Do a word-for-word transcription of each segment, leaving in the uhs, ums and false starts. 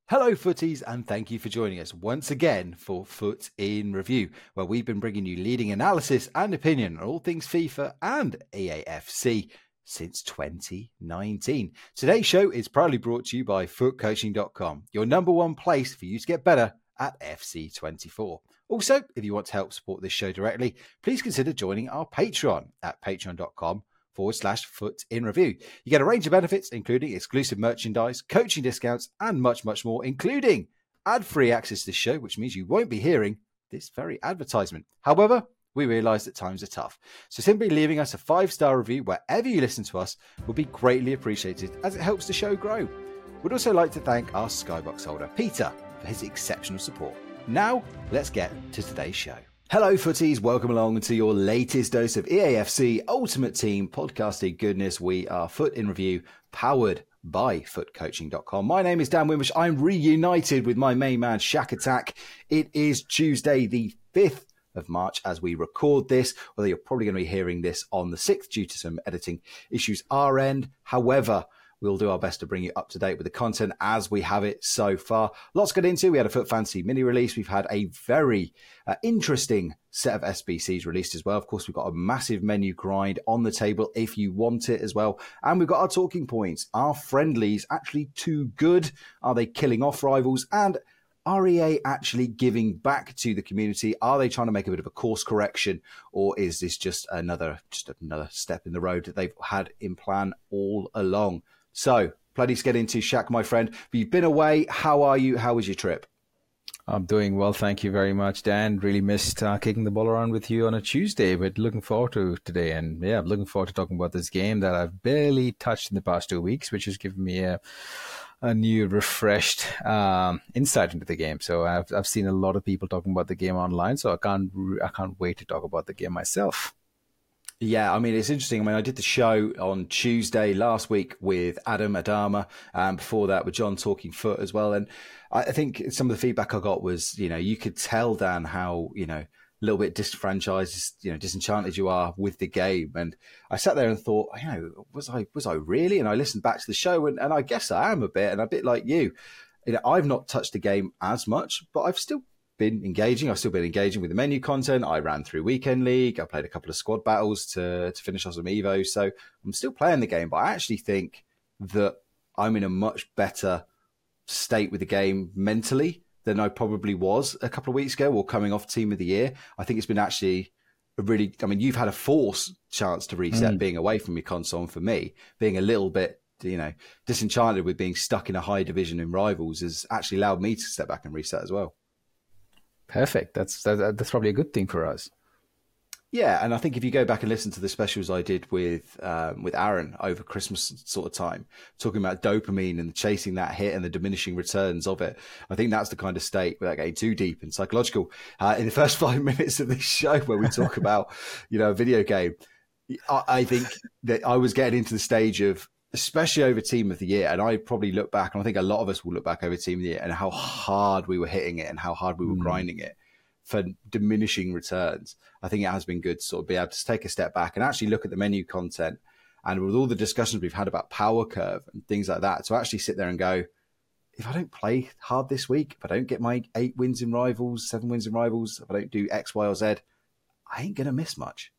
Hello footies, and thank you for joining us once again for Foot in Review, where we've been bringing you leading analysis and opinion on all things FIFA and E A F C since twenty nineteen. Today's show is proudly brought to you by foot coaching dot com, your number one place for you to get better at F C twenty-four. Also, if you want to help support this show directly, please consider joining our Patreon at patreon dot com forward slash foot in review. You get a range of benefits, including exclusive merchandise, coaching discounts, and much, much more, including ad-free access to this show, which means you won't be hearing this very advertisement. However, we realise that times are tough. So simply leaving us a five-star review wherever you listen to us would be greatly appreciated, as it helps the show grow. We'd also like to thank our Skybox holder, Peter, for his exceptional support. Now, let's get to today's show. Hello footies, welcome along to your latest dose of E A F C Ultimate Team podcasting goodness. We are Foot in Review, powered by foot coaching dot com. My name is Dan Wimbush. I'm reunited with my main man, Shack Attack. It is Tuesday the fifth of March as we record this, although you're probably going to be hearing this on the sixth due to some editing issues our end. However, we'll do our best to bring you up to date with the content as we have it so far. Lots to get into. We had a Foot Fantasy mini release. We've had a very uh, interesting set of S B Cs released as well. Of course, we've got a massive menu grind on the table if you want it as well. And we've got our talking points. Are friendlies actually too good? Are they killing off rivals? And are E A actually giving back to the community? Are they trying to make a bit of a course correction, or is this just another just another step in the road that they've had in plan all along? So, plenty to get into, Shaq, my friend. You've been away. How are you? How was your trip? I'm doing well, thank you very much, Dan. Really missed uh, kicking the ball around with you on a Tuesday, but looking forward to today. And yeah, I'm looking forward to talking about this game that I've barely touched in the past two weeks, which has given me a, a new, refreshed um, insight into the game. So I've I've seen a lot of people talking about the game online, so I can't I can't wait to talk about the game myself. Yeah, I mean, it's interesting. I mean, I did the show on Tuesday last week with Adam Adama, and before that with John Talking Foot as well. And I think some of the feedback I got was, you know, you could tell, Dan, how, you know, a little bit disenfranchised, you know, disenchanted you are with the game. And I sat there and thought, you know, was I was I really? And I listened back to the show, and, and I guess I am a bit, and a bit like you. You know, I've not touched the game as much, but I've still been engaging. I've still been engaging with the menu content. I ran through Weekend League. I played a couple of squad battles to, to finish off some Evo. So I'm still playing the game, but I actually think that I'm in a much better state with the game mentally than I probably was a couple of weeks ago or coming off Team of the Year. I think it's been actually a really, I mean, you've had a forced chance to reset mm. being away from your console, and for me, being a little bit, you know, disenchanted with being stuck in a high division in Rivals has actually allowed me to step back and reset as well. Perfect. That's that, that's probably a good thing for us. Yeah, and I think if you go back and listen to the specials I did with um, with Aaron over Christmas sort of time, talking about dopamine and chasing that hit and the diminishing returns of it, I think that's the kind of state, without getting too deep and psychological, uh, in the first five minutes of this show where we talk about, you know, a video game, I, I think that I was getting into the stage of, especially over Team of the Year, and I probably look back, and I think a lot of us will look back over Team of the Year and how hard we were hitting it and how hard we were mm. grinding it for diminishing returns. I think it has been good to sort of be able to take a step back and actually look at the menu content, and with all the discussions we've had about power curve and things like that, to actually sit there and go, if I don't play hard this week, if I don't get my eight wins in Rivals, seven wins in Rivals, if I don't do X, Y, or Z, I ain't going to miss much.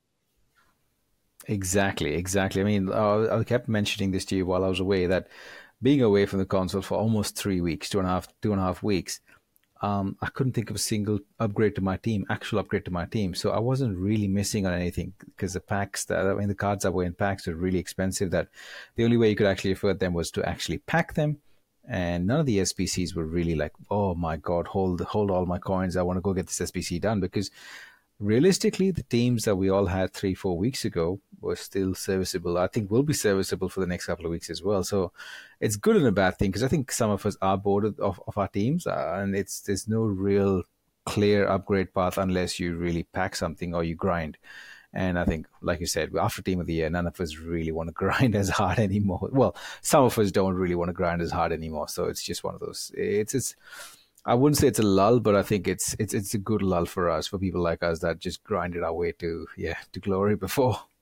Exactly, exactly. I mean, I kept mentioning this to you while I was away, that being away from the console for almost three weeks, two and a half, two and a half weeks, um, I couldn't think of a single upgrade to my team, actual upgrade to my team. So I wasn't really missing on anything, because the packs, that, I mean, the cards that were in packs were really expensive, that the only way you could actually afford them was to actually pack them. And none of the S B Cs were really like, oh my God, hold, hold all my coins. I want to go get this S B C done, because realistically, the teams that we all had three, four weeks ago were still serviceable. I think will be serviceable for the next couple of weeks as well. So it's good and a bad thing, because I think some of us are bored of, of our teams, uh, and it's there's no real clear upgrade path unless you really pack something or you grind. And I think, like you said, after Team of the Year, none of us really want to grind as hard anymore. Well, some of us don't really want to grind as hard anymore. So it's just one of those. It's it's. I wouldn't say it's a lull, but I think it's it's it's a good lull for us, for people like us that just grinded our way to yeah to glory before.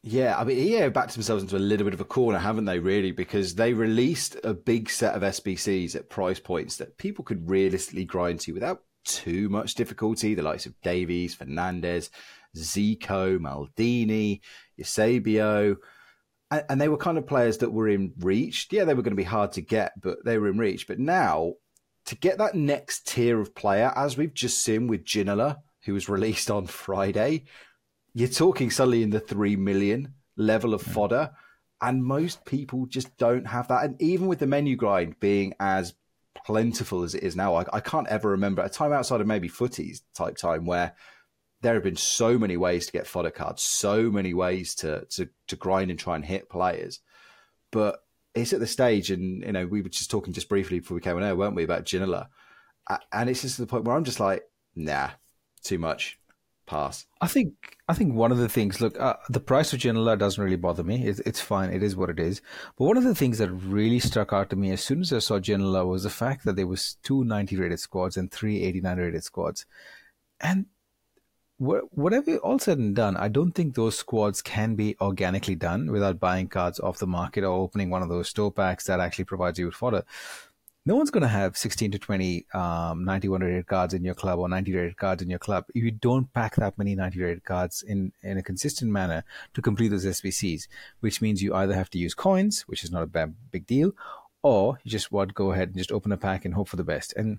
Yeah, I mean, E A have backed themselves into a little bit of a corner, haven't they, really? Because they released a big set of S B Cs at price points that people could realistically grind to without too much difficulty. The likes of Davies, Fernandez, Zico, Maldini, Eusebio. And, and they were kind of players that were in reach. Yeah, they were going to be hard to get, but they were in reach. But now, to get that next tier of player, as we've just seen with Ginola, who was released on Friday, you're talking suddenly in the three million level of fodder, and most people just don't have that. And even with the menu grind being as plentiful as it is now, I, I can't ever remember a time outside of maybe footies type time where there have been so many ways to get fodder cards, so many ways to to, to grind and try and hit players. But it's at the stage, and you know, we were just talking just briefly before we came on air, weren't we, about Ginola? And it's just to the point where I'm just like, nah, too much. Pass. I think I think one of the things, look, uh, the price of Ginola doesn't really bother me. It's, it's fine. It is what it is. But one of the things that really struck out to me as soon as I saw Ginola was the fact that there was two ninety rated squads and three eighty-nine rated squads. And wh- whatever all said and done, I don't think those squads can be organically done without buying cards off the market or opening one of those store packs that actually provides you with fodder. No one's going to have sixteen to twenty um, ninety-one rated cards in your club or ninety rated cards in your club if you don't pack that many ninety rated cards in, in a consistent manner to complete those S B Cs, which means you either have to use coins, which is not a bad, big deal, or you just want to go ahead and just open a pack and hope for the best. And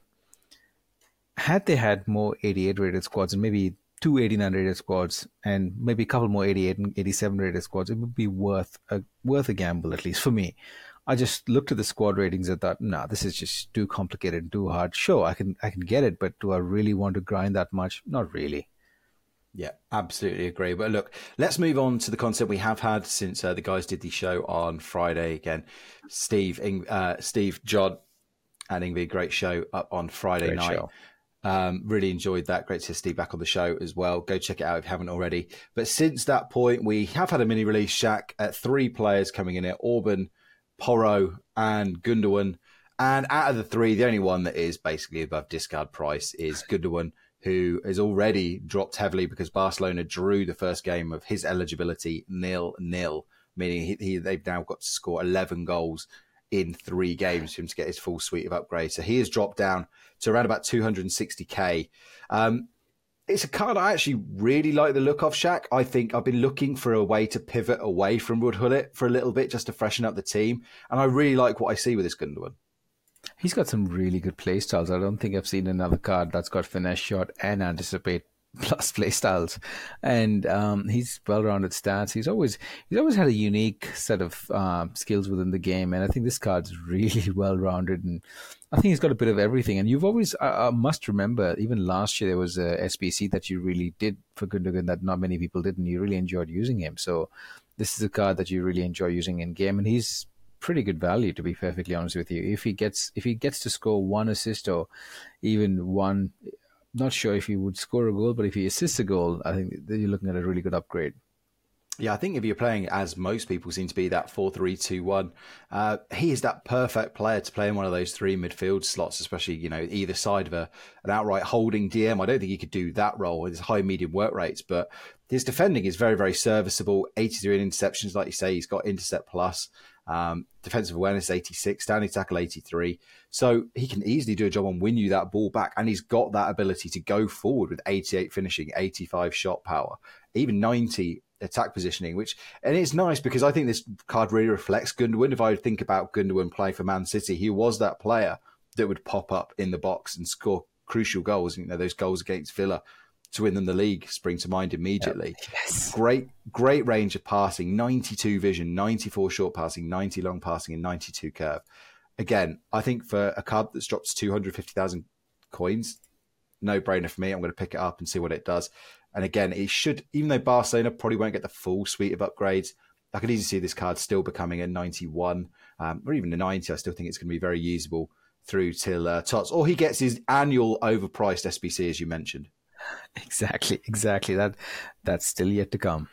had they had more eighty-eight rated squads and maybe two eighty-nine rated squads and maybe a couple more eighty-eight and eighty-seven rated squads, it would be worth a, worth a gamble, at least for me. I just looked at the squad ratings and thought, no, nah, this is just too complicated and too hard. Sure, I can I can get it, but do I really want to grind that much? Not really. Yeah, absolutely agree. But look, let's move on to the content we have had since uh, the guys did the show on Friday. Again, Steve, uh, Steve, John, and Ingvi, great show up on Friday Great night. show. Um, really enjoyed that. Great to see Steve back on the show as well. Go check it out if you haven't already. But since that point, we have had a mini release, Shaq, at three players coming in at Orban, Porro and Gundogan. And out of the three, the only one that is basically above discard price is Gundogan, who has already dropped heavily because Barcelona drew the first game of his eligibility nil-nil, meaning he, he, they've now got to score eleven goals in three games for him to get his full suite of upgrades. So he has dropped down to around about two hundred sixty k. Um, It's a card I actually really like the look of, Shaq. I think I've been looking for a way to pivot away from Wood Hullet for a little bit just to freshen up the team. And I really like what I see with this Gundogan. He's got some really good play styles. I don't think I've seen another card that's got finesse shot and anticipate plus play styles. And um, he's well-rounded stats. He's always he's always had a unique set of uh, skills within the game. And I think this card's really well-rounded. And I think he's got a bit of everything. And you've always, I, I must remember, even last year there was a S B C that you really did for Gundogan that not many people did, and you really enjoyed using him. So this is a card that you really enjoy using in game, and he's pretty good value, to be perfectly honest with you. If he gets if he gets to score one assist or even one, not sure if he would score a goal, but if he assists a goal, I think you're looking at a really good upgrade. Yeah, I think if you're playing, as most people seem to be, that four three two one, uh, he is that perfect player to play in one of those three midfield slots, especially, you know, either side of a an outright holding D M. I don't think he could do that role with his high medium work rates, but his defending is very, very serviceable. eighty-three in interceptions, like you say, he's got intercept plus. Um, defensive awareness eighty-six, standing tackle eighty-three. So he can easily do a job on win you that ball back, and he's got that ability to go forward with eighty-eight finishing, eighty-five shot power, even ninety attack positioning, which, and it's nice because I think this card really reflects Gundogan. If I think about Gundogan playing for Man City, he was that player that would pop up in the box and score crucial goals. You know, those goals against Villa to win them the league spring to mind immediately. Yep. Yes. Great, great range of passing, ninety-two vision, ninety-four short passing, ninety long passing, and ninety-two curve. Again, I think for a card that's dropped two hundred fifty thousand coins, no brainer for me. I'm going to pick it up and see what it does. And again, it should, even though Barcelona probably won't get the full suite of upgrades, I could easily see this card still becoming a ninety-one um, or even a ninety. I still think it's going to be very usable through till uh, Tots, or he gets his annual overpriced S B C, as you mentioned. Exactly, exactly. That that's still yet to come.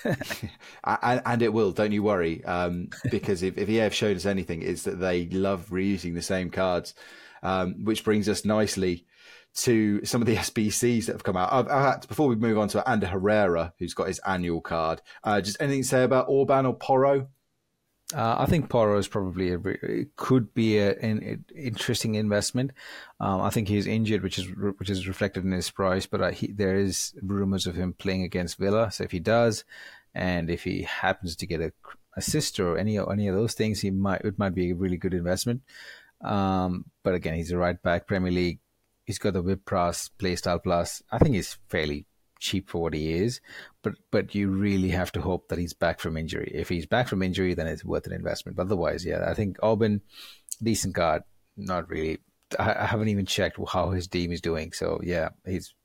and, and it will, don't you worry, um, because if, if E A have shown us anything, it's that they love reusing the same cards. um, which brings us nicely to some of the S B Cs that have come out. I've, I've had, before we move on to Ander Herrera, who's got his annual card, uh, just anything to say about Orban or Porro? Uh, I think Porro is probably a, it could be a, an, an interesting investment. Um, I think he's injured, which is which is reflected in his price. But uh, he, there is rumors of him playing against Villa. So if he does, and if he happens to get a assist or any any of those things, he might it might be a really good investment. Um, but again, he's a right back, Premier League. He's got the whip pass, play style plus. I think he's fairly cheap for what he is, but but you really have to hope that he's back from injury. If he's back from injury, then it's worth an investment. But otherwise, yeah, I think Orban, decent card, not really. I, I haven't even checked how his team is doing. So yeah, he's.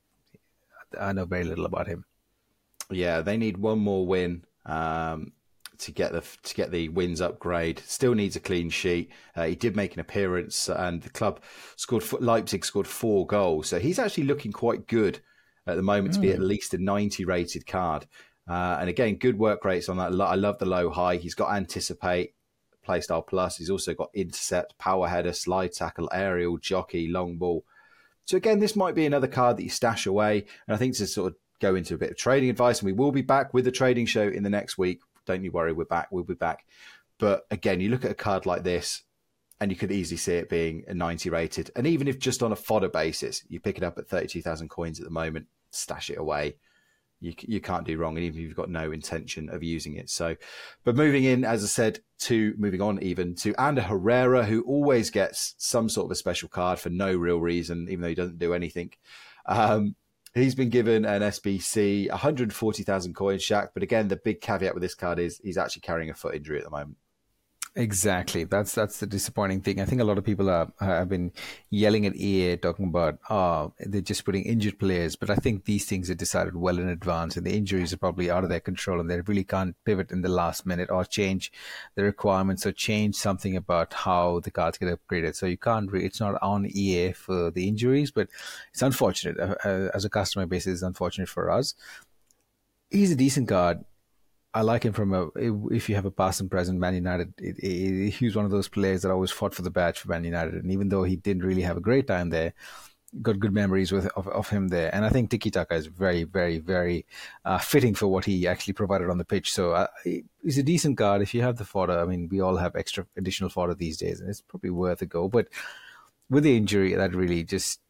I know very little about him. Yeah, they need one more win um, to get the to get the wins upgrade. Still needs a clean sheet. Uh, he did make an appearance, and the club scored. Leipzig scored four goals, so he's actually looking quite good at the moment mm. to be at least a ninety rated card. Uh, and again, good work rates on that. I love the low high. He's got anticipate, playstyle plus. He's also got intercept, power header, slide tackle, aerial, jockey, long ball. So again, this might be another card that you stash away. And I think to sort of go into a bit of trading advice, and we will be back with the trading show in the next week. Don't you worry, we're back. We'll be back. But again, you look at a card like this, and you could easily see it being a ninety rated. And even if just on a fodder basis, you pick it up at thirty-two thousand coins at the moment, stash it away. You you can't do wrong, and even if you've got no intention of using it. So, but moving in, as I said, to moving on even to Ander Herrera, who always gets some sort of a special card for no real reason, even though he doesn't do anything. Um, he's been given an S B C, one hundred forty thousand coins, Shaq. But again, the big caveat with this card is he's actually carrying a foot injury at the moment. Exactly. That's that's the disappointing thing. I think a lot of people are, have been yelling at E A talking about, oh, they're just putting injured players. But I think these things are decided well in advance, and the injuries are probably out of their control, and they really can't pivot in the last minute or change the requirements or change something about how the cards get upgraded. So you can't really, it's not on E A for the injuries, but it's unfortunate. Uh, as a customer base, it's unfortunate for us. He's a decent card. I like him from a, if you have a past and present Man United, it, it, he was one of those players that always fought for the badge for Man United. And even though he didn't really have a great time there, got good memories with of, of him there. And I think Tiki Taka is very, very, very uh, fitting for what he actually provided on the pitch. So uh, he's a decent guard. If you have the fodder, I mean, we all have extra additional fodder these days, and it's probably worth a go. But with the injury, that really just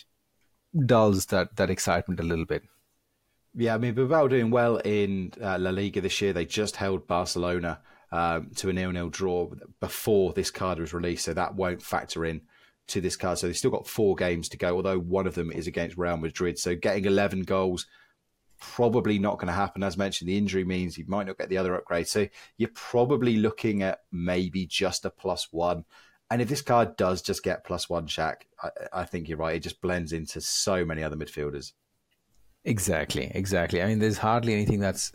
dulls that, that excitement a little bit. Yeah, I mean, Bilbao doing well in uh, La Liga this year. They just held Barcelona um, to a nil-nil draw before this card was released, so that won't factor in to this card. So they've still got four games to go, although one of them is against Real Madrid. So getting eleven goals, probably not going to happen. As mentioned, the injury means you might not get the other upgrade. So you're probably looking at maybe just a plus one. And if this card does just get plus one, Shaq, I, I think you're right. It just blends into so many other midfielders. Exactly, exactly. I mean, there's hardly anything that's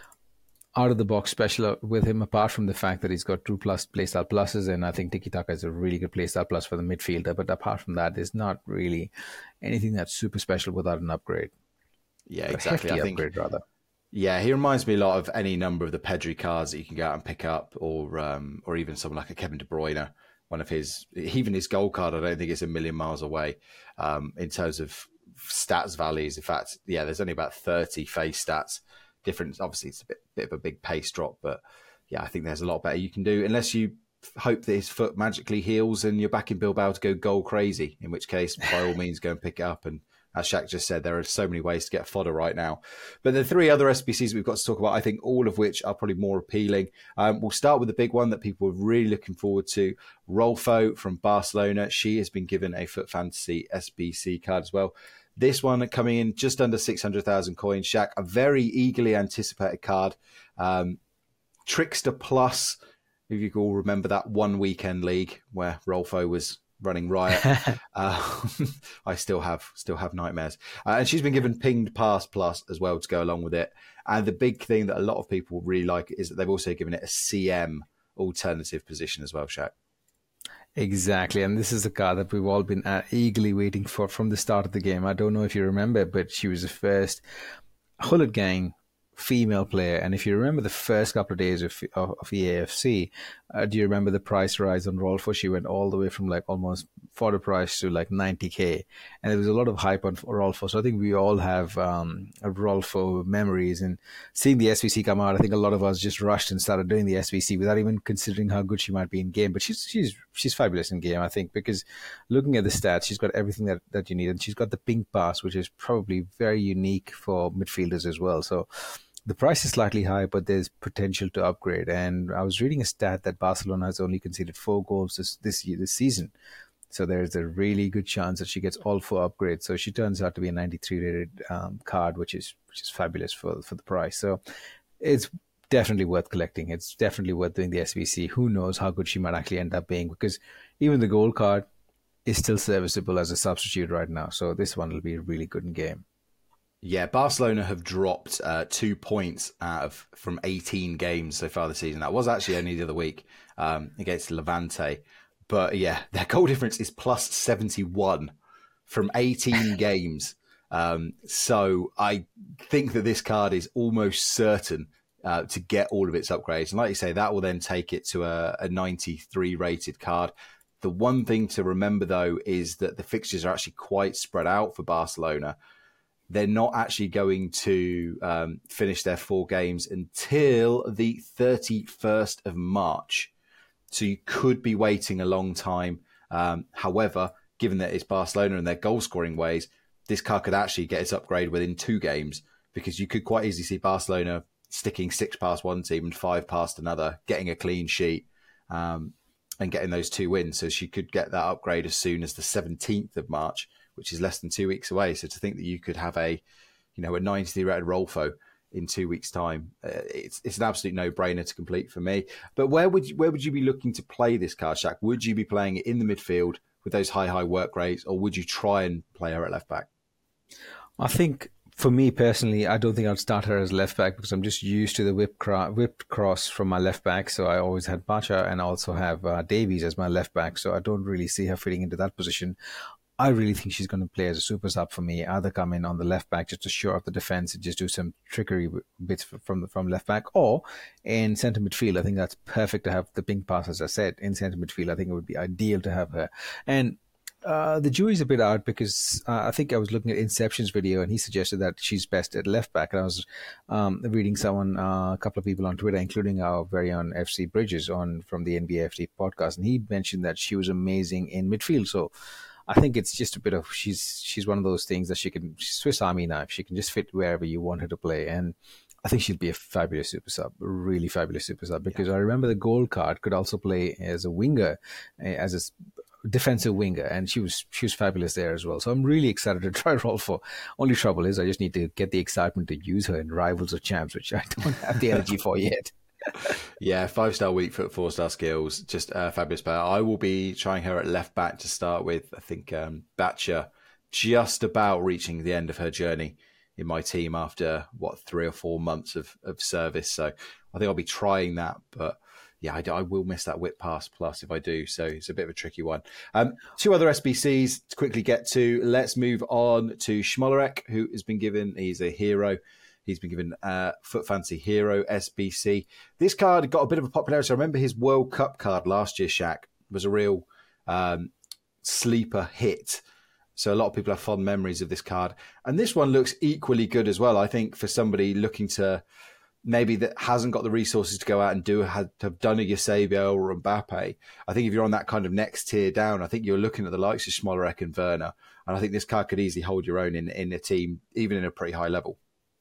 out of the box special with him, apart from the fact that he's got two plus playstyle pluses, and I think Tiki Taka is a really good playstyle plus for the midfielder. But apart from that, there's not really anything that's super special without an upgrade. Yeah, exactly. A I think upgrade rather. Yeah, he reminds me a lot of any number of the Pedri cards that you can go out and pick up, or um, or even someone like a Kevin De Bruyne. One of his, even his gold card, I don't think it's a million miles away um, in terms of stats values. In fact, yeah, there's only about thirty face stats difference. Obviously, it's a bit, bit of a big pace drop, but yeah, I think there's a lot better you can do, unless you hope that his foot magically heals and you're back in Bilbao to go goal crazy, in which case, by all means, go and pick it up. And as Shaq just said, there are so many ways to get fodder right now. But the three other S B Cs we've got to talk about, I think all of which are probably more appealing. Um, we'll start with the big one that people are really looking forward to. Rolfo from Barcelona. She has been given a Foot Fantasy S B C card as well. This one coming in just under six hundred thousand coins, Shaq. A very eagerly anticipated card. Um, Trickster Plus, if you can all remember that one weekend league where Rolfo was running riot. uh, I still have still have nightmares. Uh, and she's been given Pinged Pass Plus as well to go along with it. And the big thing that a lot of people really like is that they've also given it a C M alternative position as well, Shaq. Exactly, and this is a card that we've all been uh, eagerly waiting for from the start of the game. I don't know if you remember, but she was the first Hullet gang female player. And if you remember the first couple of days of, of, of E A F C, uh, do you remember the price rise on Rolfo? She went all the way from like almost for the price to like ninety K. And there was a lot of hype on Rolfo. So I think we all have um, Rolfo memories. And seeing the S V C come out, I think a lot of us just rushed and started doing the S V C without even considering how good she might be in game. But she's she's she's fabulous in game, I think, because looking at the stats, she's got everything that, that you need. And she's got the pink pass, which is probably very unique for midfielders as well. So the price is slightly high, but there's potential to upgrade. And I was reading a stat that Barcelona has only conceded four goals this this, year, this season. So there's a really good chance that she gets all four upgrades. So she turns out to be a ninety-three rated um, card, which is which is fabulous for, for the price. So it's definitely worth collecting. It's definitely worth doing the S V C. Who knows how good she might actually end up being, because even the gold card is still serviceable as a substitute right now. So this one will be really good in game. Yeah, Barcelona have dropped uh, two points out of from eighteen games so far this season. That was actually only the other week um, against Levante. But yeah, their goal difference is plus seventy-one from eighteen games. Um, so I think that this card is almost certain uh, to get all of its upgrades. And like you say, that will then take it to a, a ninety-three rated card. The one thing to remember, though, is that the fixtures are actually quite spread out for Barcelona. They're not actually going to um, finish their four games until the thirty-first of March. So you could be waiting a long time. Um, however, given that it's Barcelona and their goal-scoring ways, this card could actually get its upgrade within two games, because you could quite easily see Barcelona sticking six past one team and five past another, getting a clean sheet um, and getting those two wins. So she could get that upgrade as soon as the seventeenth of March, which is less than two weeks away. So to think that you could have a, you know, a ninety rated Rolfo in two weeks' time, uh, it's it's an absolute no-brainer to complete for me. But where would you, where would you be looking to play this card, Shaq? Would you be playing it in the midfield with those high high work rates, or would you try and play her at left back? I think for me personally, I don't think I'd start her as left back, because I'm just used to the whip cro- whipped cross from my left back. So I always had Bacha and also have uh, Davies as my left back. So I don't really see her fitting into that position. I really think she's going to play as a super sub for me. Either come in on the left back just to shore up the defense and just do some trickery bits from the, from left back, or in centre midfield. I think that's perfect to have the pink pass, as I said. In centre midfield, I think it would be ideal to have her. And uh, the jury's a bit out, because uh, I think I was looking at Inception's video and he suggested that she's best at left back. And I was um, reading someone, uh, a couple of people on Twitter, including our very own F C Bridges on from the N B A F C podcast, and he mentioned that she was amazing in midfield. So I think it's just a bit of, she's she's one of those things that she can, Swiss Army knife, she can just fit wherever you want her to play. And I think she'd be a fabulous super sub, a really fabulous super sub, because yeah. I remember the gold card could also play as a winger, as a defensive winger, and she was she was fabulous there as well. So I'm really excited to try Rolfo. Only trouble is I just need to get the excitement to use her in Rivals or Champs, which I don't have the energy for yet. Yeah, five-star weak foot, four-star skills, just a fabulous player. I will be trying her at left back to start with. I think um, Batcher just about reaching the end of her journey in my team after, what, three or four months of, of service. So I think I'll be trying that. But yeah, I, I will miss that whip pass plus if I do. So it's a bit of a tricky one. Um, two other S B Cs to quickly get to. Let's move on to Smolarek, who has been given, he's a hero. He's been given uh, Foot Fancy Hero S B C. This card got a bit of a popularity. I remember his World Cup card last year, Shaq, was a real um, sleeper hit. So a lot of people have fond memories of this card. And this one looks equally good as well, I think, for somebody looking to maybe that hasn't got the resources to go out and do have, have done a Eusebio or Mbappe. I think if you're on that kind of next tier down, I think you're looking at the likes of Smolarek and Werner. And I think this card could easily hold your own in, in a team, even in a pretty high level.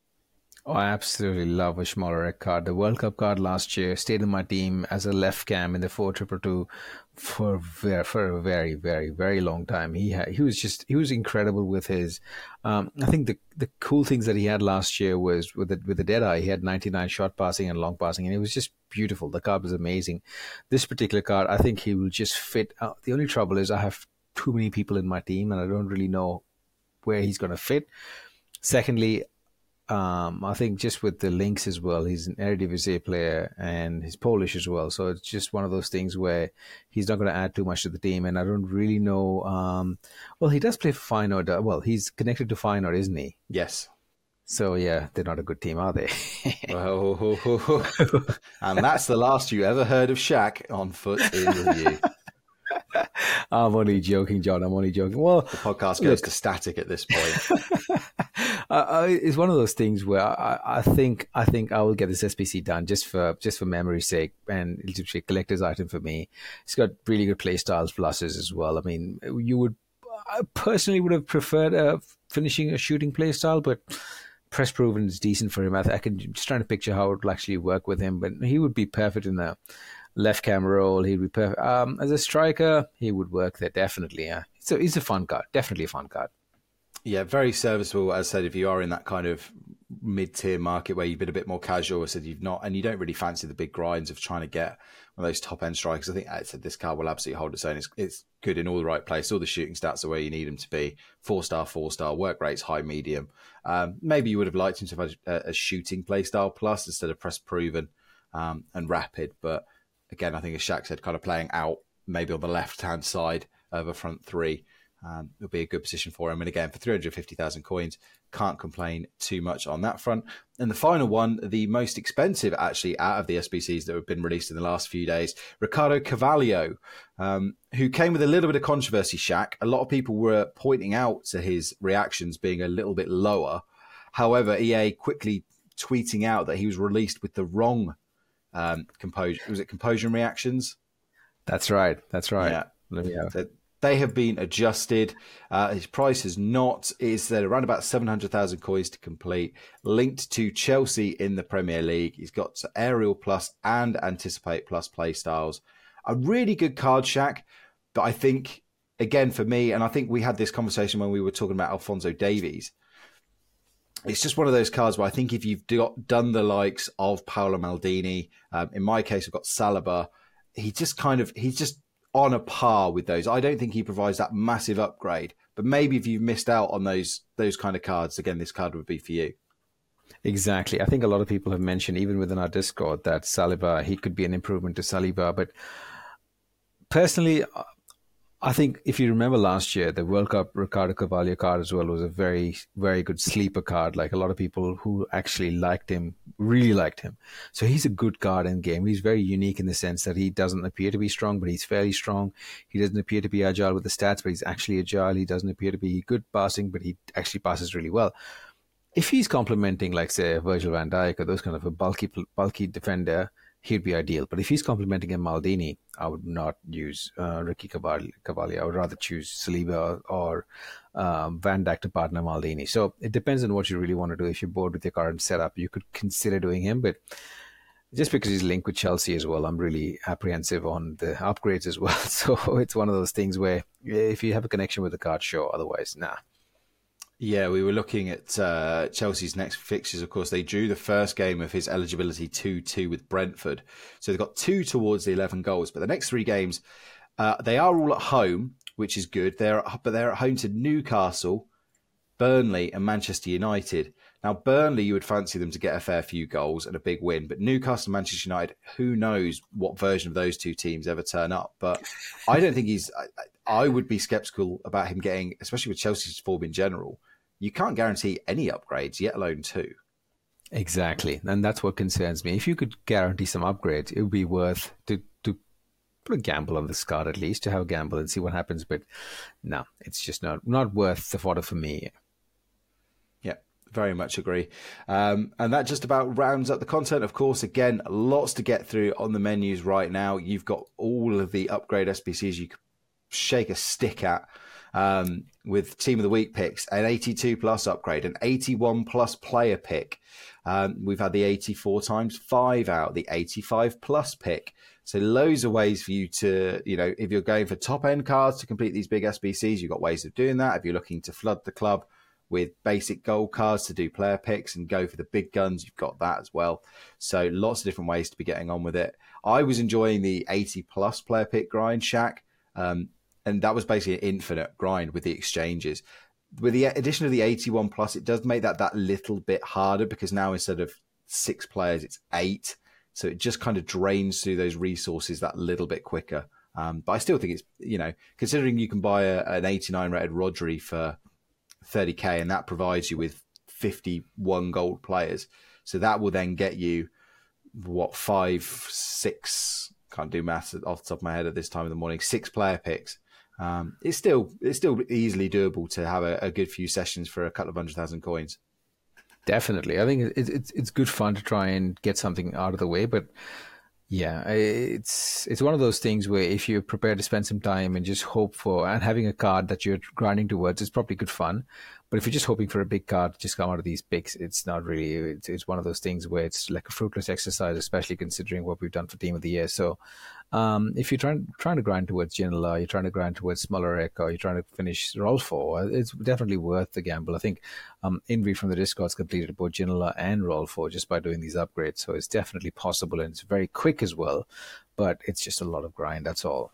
Oh, I absolutely love a Smolarek card. The World Cup card last year stayed in my team as a left cam in the four two two for very, for a very, very, very long time. He had, he was just he was incredible with his. Um, I think the the cool things that he had last year was with the with the Deadeye. He had ninety-nine short passing and long passing, and it was just beautiful. The card was amazing. This particular card, I think he will just fit. Uh, the only trouble is I have too many people in my team, and I don't really know where he's going to fit. Secondly, Um, I think just with the links as well, he's an Eredivisie player and he's Polish as well. So it's just one of those things where he's not going to add too much to the team. And I don't really know. Um, well, he does play for Feyenoord. Well, he's connected to Feyenoord, isn't he? Yes. So yeah, they're not a good team, are they? Oh, and that's the last you ever heard of Shaq on Foot in Review. I'm only joking, John. I'm only joking. Well, the podcast goes look, to static at this point. I, I, it's one of those things where I, I think I think I will get this S B C done just for just for memory's sake, and it'll be a collector's item for me. It's got really good play styles pluses as well. I mean, you would I personally would have preferred a finishing a shooting play style, but press proven is decent for him. I, I can just trying to picture how it would actually work with him, but he would be perfect in the left cam role. He'd be perfect um, as a striker. He would work there definitely. Yeah, so he's a fun card, definitely a fun card. Yeah, very serviceable. As I said, if you are in that kind of mid-tier market where you've been a bit more casual, I said you've not, and you don't really fancy the big grinds of trying to get one of those top-end strikers. I think I said this card will absolutely hold its own. It's, it's good in all the right place. All the shooting stats are where you need them to be. Four-star, four-star, work rates, high, medium. Um, maybe you would have liked him to have a, a shooting play style plus instead of press proven um, and rapid. But again, I think as Shaq said, kind of playing out maybe on the left-hand side of a front three. Um, it'll be a good position for him. And again, for three hundred fifty thousand coins, can't complain too much on that front. And the final one, the most expensive actually out of the S B Cs that have been released in the last few days, Ricardo Carvalho, um, who came with a little bit of controversy, Shaq. A lot of people were pointing out to his reactions being a little bit lower. However, E A quickly tweeting out that he was released with the wrong um, composure. Was it composure and reactions? That's right. That's right. Yeah. Let me have. They have been adjusted. Uh, his price is not. Is there around about seven hundred thousand coins to complete. Linked to Chelsea in the Premier League. He's got Aerial Plus and Anticipate Plus play styles. A really good card, Shaq. But I think, again, for me, and I think we had this conversation when we were talking about Alphonso Davies. It's just one of those cards where I think if you've got, done the likes of Paolo Maldini, um, in my case, I've got Saliba. He just kind of, he's just on a par with those. I don't think he provides that massive upgrade, but maybe if you've missed out on those those kind of cards, again, this card would be for you. Exactly. I think a lot of people have mentioned, even within our Discord, that Saliba, he could be an improvement to Saliba. But personally, I think if you remember last year, the World Cup Ricardo Carvalho card as well was a very, very good sleeper card. Like a lot of people who actually liked him, really liked him. So he's a good card in game. He's very unique in the sense that he doesn't appear to be strong, but he's fairly strong. He doesn't appear to be agile with the stats, but he's actually agile. He doesn't appear to be good passing, but he actually passes really well. If he's complementing, like, say, Virgil van Dijk or those kind of a bulky, bulky defender, he'd be ideal. But if he's complementing a Maldini, I would not use uh, Ricky Carvalho. I would rather choose Saliba or, or um, Van Dijk to partner Maldini. So it depends on what you really want to do. If you're bored with your current setup, you could consider doing him. But just because he's linked with Chelsea as well, I'm really apprehensive on the upgrades as well. So it's one of those things where if you have a connection with the card, sure. Otherwise, nah. Yeah, we were looking at uh, Chelsea's next fixtures. Of course, they drew the first game of his eligibility two two with Brentford. So they've got two towards the eleven goals. But the next three games, uh, they are all at home, which is good. They're at, but they're at home to Newcastle, Burnley and Manchester United. Now, Burnley, you would fancy them to get a fair few goals and a big win. But Newcastle and Manchester United, who knows what version of those two teams ever turn up. But I don't think he's... I, I would be sceptical about him getting, especially with Chelsea's form in general. You can't guarantee any upgrades, yet alone two. Exactly. And that's what concerns me. If you could guarantee some upgrades, it would be worth to, to put a gamble on this card at least, to have a gamble and see what happens. But no, it's just not, not worth the fodder for me. Yeah, very much agree. Um, and that just about rounds up the content. Of course, again, lots to get through on the menus right now. You've got all of the upgrade S B Cs you could shake a stick at. Um, with Team of the Week picks, an eighty-two plus upgrade, an eighty-one plus player pick. Um, we've had the eighty-four times five out, the eighty-five plus pick. So loads of ways for you to, you know, if you're going for top end cards to complete these big S B Cs, you've got ways of doing that. If you're looking to flood the club with basic gold cards to do player picks and go for the big guns, you've got that as well. So lots of different ways to be getting on with it. I was enjoying the eighty plus player pick grind, Shaq. Um, And that was basically an infinite grind with the exchanges. With the addition of the eighty-one plus, it does make that that little bit harder because now instead of six players, it's eight. So it just kind of drains through those resources that little bit quicker. Um, but I still think it's, you know, considering you can buy a, an eighty-nine rated Rodri for thirty K and that provides you with fifty-one gold players. So that will then get you, what, five, six, can't do maths off the top of my head at this time of the morning, six player picks. Um, it's still it's still easily doable to have a, a good few sessions for a couple of hundred thousand coins. Definitely. I think it's, it's, it's good fun to try and get something out of the way, but yeah, it's it's one of those things where if you're prepared to spend some time and just hope for, and having a card that you're grinding towards, it's probably good fun. But if you're just hoping for a big card to just come out of these picks, it's not really, it's, it's one of those things where it's like a fruitless exercise, especially considering what we've done for Team of the Year. So um, if you're trying trying to grind towards Ginola, you're trying to grind towards Smolarek, or you're trying to finish Rolfo, it's definitely worth the gamble. I think um, Invi from the Discord's completed both Ginola and Rolfo just by doing these upgrades. So it's definitely possible, and it's very quick as well, but it's just a lot of grind, that's all.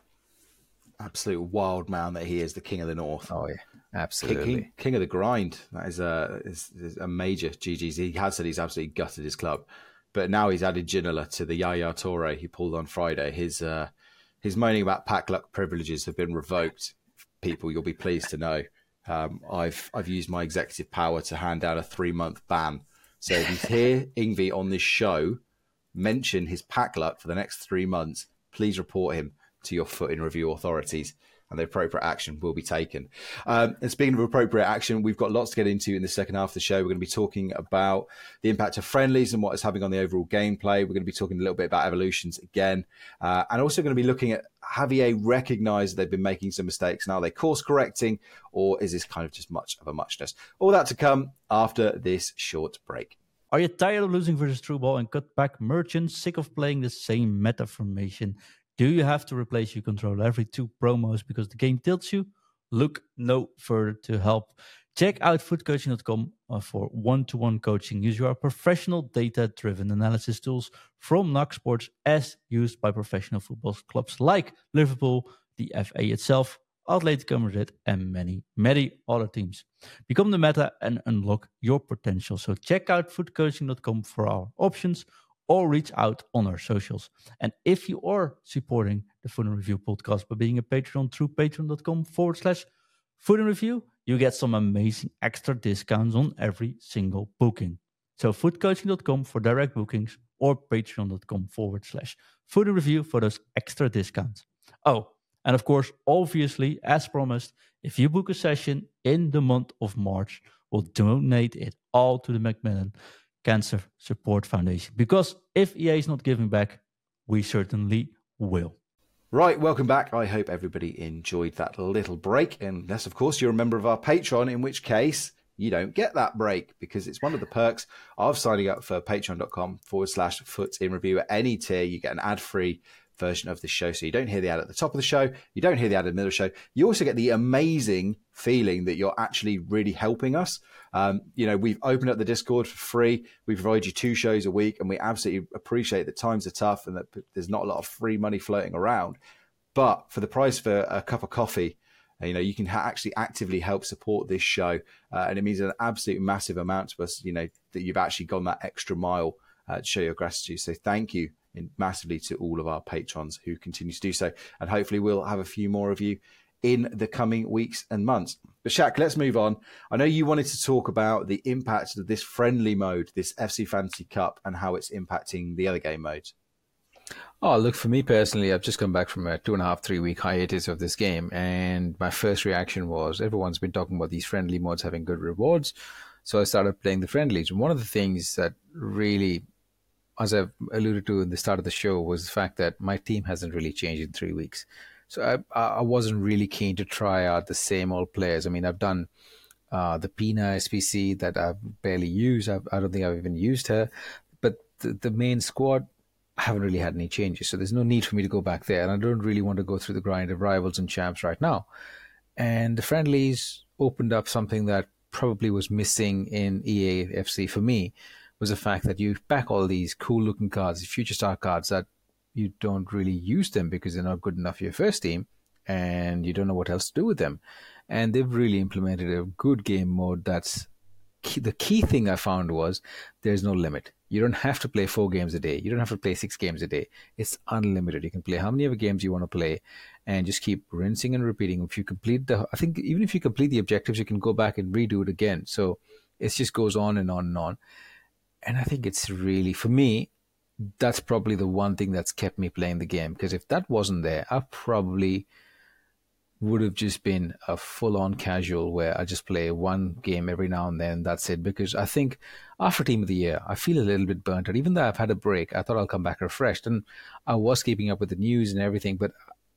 Absolute wild man that he is, the King of the North. Oh, yeah. Absolutely. King, king of the grind. That is a, is, is a major G G's. He has said he's absolutely gutted his club. But now he's added Ginola to the Yaya Toure he pulled on Friday. His uh, his moaning about pack luck privileges have been revoked. People, you'll be pleased to know. Um, I've I've used my executive power to hand down a three-month ban. So if you hear Ingvi on this show mention his pack luck for the next three months, please report him to your foot in review authorities, and the appropriate action will be taken. Um, and speaking of appropriate action, we've got lots to get into in the second half of the show. We're going to be talking about the impact of friendlies and what it's having on the overall gameplay. We're going to be talking a little bit about evolutions again, uh, and also going to be looking at, have E A recognised they've been making some mistakes, and are they course correcting, or is this kind of just much of a muchness? All that to come after this short break. Are you tired of losing versus true ball and cutback merchants? Sick of playing the same meta formation? Do you have to replace your controller every two promos because the game tilts you? Look no further to help. Check out foot coaching dot com for one-to-one coaching. Use your professional data-driven analysis tools from N O C Sports as used by professional football clubs like Liverpool, the F A itself, Atletico Madrid, and many, many other teams. Become the meta and unlock your potential. So check out foot coaching dot com for our options, or reach out on our socials. And if you are supporting the Foot and Review podcast by being a patron through patreon.com forward slash Foot and Review, you get some amazing extra discounts on every single booking. So foot coaching dot com for direct bookings, or patreon.com forward slash Foot and Review for those extra discounts. Oh, and of course, obviously, as promised, if you book a session in the month of March, we'll donate it all to the Macmillan Cancer Support Foundation, because if E A is not giving back, we certainly will. Right, welcome back. I hope everybody enjoyed that little break, unless of course you're a member of our Patreon, in which case you don't get that break, because it's one of the perks of signing up for patreon.com forward slash foot in review. At any tier, you get an ad-free version of the show, so you don't hear the ad at the top of the show, you don't hear the ad in the middle of the show, you also get the amazing feeling that you're actually really helping us. Um, you know, we've opened up the Discord for free, we provide you two shows a week, and we absolutely appreciate that times are tough and that there's not a lot of free money floating around, but for the price of a, a cup of coffee, you know, you can ha- actually actively help support this show, uh, and it means an absolute massive amount to us, you know, that you've actually gone that extra mile uh, to show your gratitude. So thank you massively to all of our patrons who continue to do so, and hopefully we'll have a few more of you in the coming weeks and months. But Shaq, let's move on. I know you wanted to talk about the impact of this friendly mode, this F C Fantasy Cup, and how it's impacting the other game modes. Oh, look, for me personally, I've just come back from a two and a half, three week hiatus of this game, and my first reaction was, everyone's been talking about these friendly modes having good rewards, so I started playing the friendlies. And one of the things that really, as I've alluded to in the start of the show, was the fact that my team hasn't really changed in three weeks. So I, I wasn't really keen to try out the same old players. I mean, I've done uh, the Pina S P C that I've barely used. I've, I don't think I've even used her. But the, the main squad, I haven't really had any changes. So there's no need for me to go back there. And I don't really want to go through the grind of rivals and champs right now. And the friendlies opened up something that probably was missing in E A F C for me, was the fact that you back all these cool looking cards, future star cards, that you don't really use them because they're not good enough for your first team and you don't know what else to do with them. And they've really implemented a good game mode. That's key. The key thing I found was there's no limit. You don't have to play four games a day. You don't have to play six games a day. It's unlimited. You can play how many other games you want to play and just keep rinsing and repeating. If you complete the, I think even if you complete the objectives, you can go back and redo it again. So It just goes on and on and on. And I think it's really, for me, that's probably the one thing that's kept me playing the game. Because if that wasn't there, I probably would have just been a full-on casual where I just play one game every now and then. That's it. Because I think after Team of the Year, I feel a little bit burnt out. Even though I've had a break, I thought I'll come back refreshed. And I was keeping up with the news and everything. But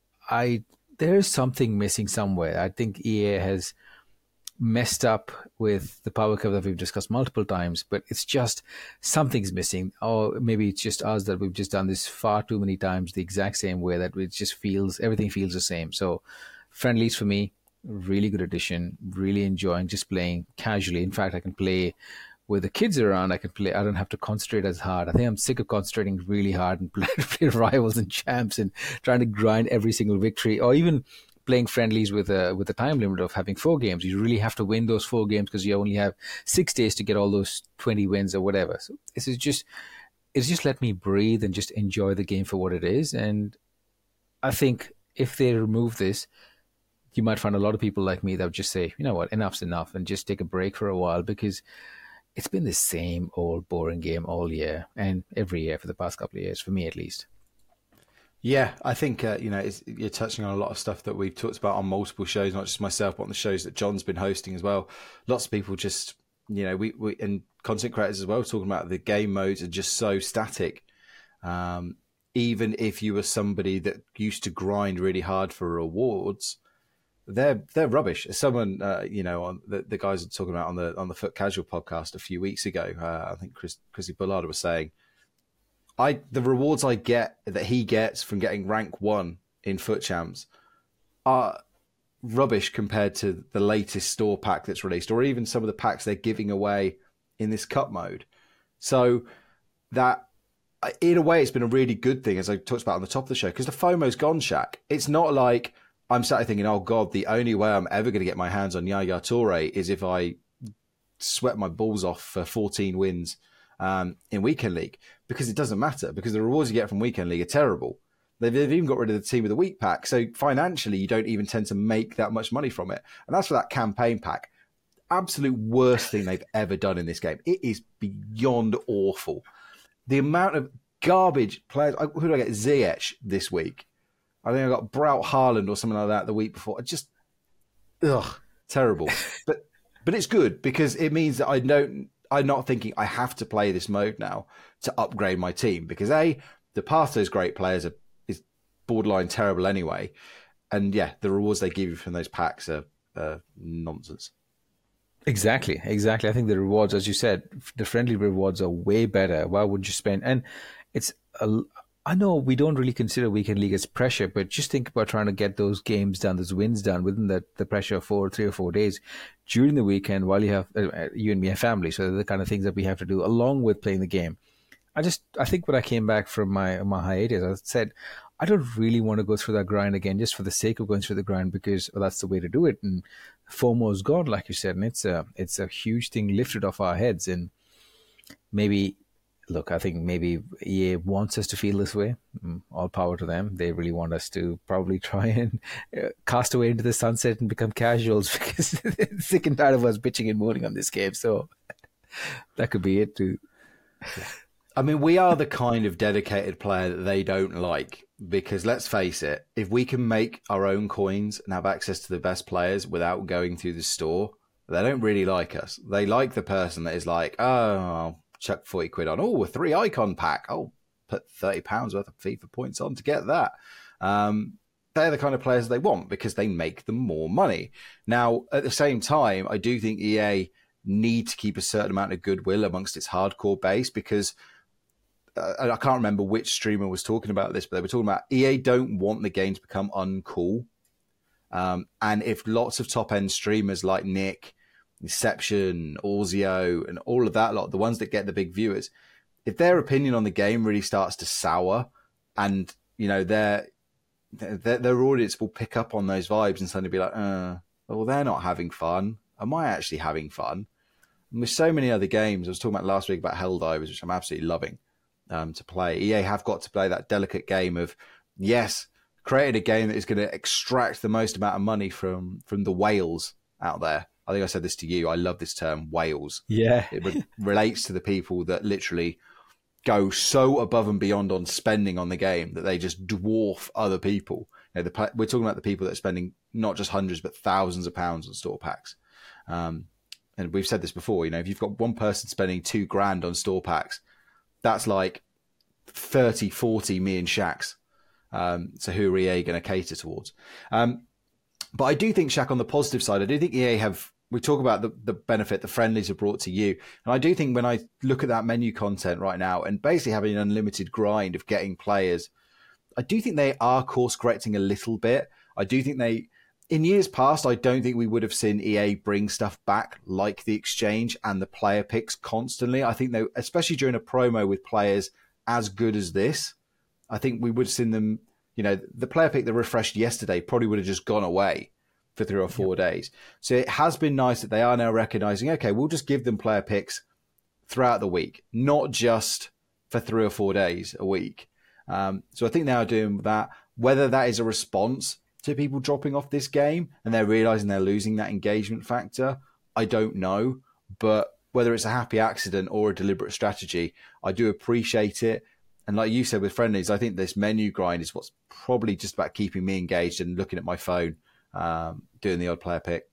I there's something missing somewhere. I think E A has messed up with the power curve that we've discussed multiple times, but it's just something's missing. Or maybe it's just us that we've just done this far too many times the exact same way that it just feels, everything feels the same. So friendlies for me, really good addition, really enjoying just playing casually. In fact, I can play with the kids around. I can play, I don't have to concentrate as hard. I think I'm sick of concentrating really hard and play, play rivals and champs and trying to grind every single victory, or even playing friendlies with a with a time limit of having four games. You really have to win those four games because you only have six days to get all those twenty wins or whatever. So this is just it's just let me breathe and just enjoy the game for what it is. And I think if they remove this, you might find a lot of people like me that would just say, you know what, enough's enough, and just take a break for a while, because it's been the same old boring game all year and every year for the past couple of years, for me at least. Yeah, I think, uh, you know, it's, you're touching on a lot of stuff that we've talked about on multiple shows, not just myself, but on the shows that John's been hosting as well. Lots of people just, you know, we, we and content creators as well, talking about the game modes are just so static. Um, even if you were somebody that used to grind really hard for rewards, they're they're rubbish. Someone, uh, you know, on the, the guys are talking about on the on the Foot Casual podcast a few weeks ago, uh, I think Chris, Chrissy Bullard was saying, I the rewards I get that he gets from getting rank one in Foot Champs are rubbish compared to the latest store pack that's released, or even some of the packs they're giving away in this cup mode. So that, in a way, it's been a really good thing, as I talked about on the top of the show, because the FOMO's gone, Shaq. It's not like I'm sat thinking, oh God, the only way I'm ever going to get my hands on Yaya Toure is if I sweat my balls off for fourteen wins Um, in Weekend League, because it doesn't matter, because the rewards you get from Weekend League are terrible. They've, they've even got rid of the Team of the Week pack, so financially you don't even tend to make that much money from it. And that's for that campaign pack. Absolute worst thing they've ever done in this game. It is beyond awful. The amount of garbage players. Who did I get? Ziyech this week. I think I got Braut Haaland or something like that the week before. Just, ugh, terrible. but but it's good, because it means that I don't. I'm not thinking I have to play this mode now to upgrade my team, because A, the path to those great players are, is borderline terrible anyway. And yeah, the rewards they give you from those packs are uh, nonsense. Exactly, exactly. I think the rewards, as you said, the friendly rewards are way better. Why would you spend? And it's, a, I know we don't really consider Weekend League as pressure, but just think about trying to get those games done, those wins done within the, the pressure of four, three or four days during the weekend while you have, uh, you and me have family. So they're the kind of things that we have to do along with playing the game. I just, I think when I came back from my, my hiatus, I said, I don't really want to go through that grind again just for the sake of going through the grind, because well, that's the way to do it. And FOMO is gone, like you said, and it's a, it's a huge thing lifted off our heads. And maybe, look, I think maybe E A wants us to feel this way. All power to them. They really want us to probably try and uh, cast away into the sunset and become casuals, because they're sick and tired of us bitching and moaning on this game. So that could be it too. I mean, we are the kind of dedicated player that they don't like, because let's face it, if we can make our own coins and have access to the best players without going through the store, they don't really like us. They like the person that is like, oh, I'll chuck forty quid on. Oh, a three icon pack. I'll put thirty pounds worth of FIFA points on to get that. Um, they're the kind of players they want, because they make them more money. Now, at the same time, I do think E A need to keep a certain amount of goodwill amongst its hardcore base, because uh, I can't remember which streamer was talking about this, but they were talking about E A don't want the game to become uncool. Um, and if lots of top-end streamers like Nick, Inception, Orzio, and all of that lot, the ones that get the big viewers, if their opinion on the game really starts to sour, and you know their their, their audience will pick up on those vibes and suddenly be like, uh, well, they're not having fun. Am I actually having fun? And with so many other games, I was talking about last week about Helldivers, which I'm absolutely loving um, to play. E A have got to play that delicate game of, yes, created a game that is going to extract the most amount of money from from the whales out there. I think I said this to you. I love this term, whales. Yeah. It re- relates to the people that literally go so above and beyond on spending on the game that they just dwarf other people. You know, the, we're talking about the people that are spending not just hundreds, but thousands of pounds on store packs. Um, and we've said this before, you know, if you've got one person spending two grand on store packs, that's like thirty, forty me and Shaqs. Um, so who are E A going to cater towards? Um, but I do think, Shaq, on the positive side, I do think E A have, we talk about the, the benefit the friendlies have brought to you. And I do think when I look at that menu content right now and basically having an unlimited grind of getting players, I do think they are course correcting a little bit. I do think they, in years past, I don't think we would have seen E A bring stuff back like the exchange and the player picks constantly. I think they, especially during a promo with players as good as this, I think we would have seen them, you know, the player pick that refreshed yesterday probably would have just gone away for three or four yep. days. So it has been nice that they are now recognizing, okay, we'll just give them player picks throughout the week, not just for three or four days a week. Um, so I think they are doing that. Whether that is a response to people dropping off this game and they're realizing they're losing that engagement factor, I don't know. But whether it's a happy accident or a deliberate strategy, I do appreciate it. And like you said with friendlies, I think this menu grind is what's probably just about keeping me engaged and looking at my phone, um, doing the odd player pick.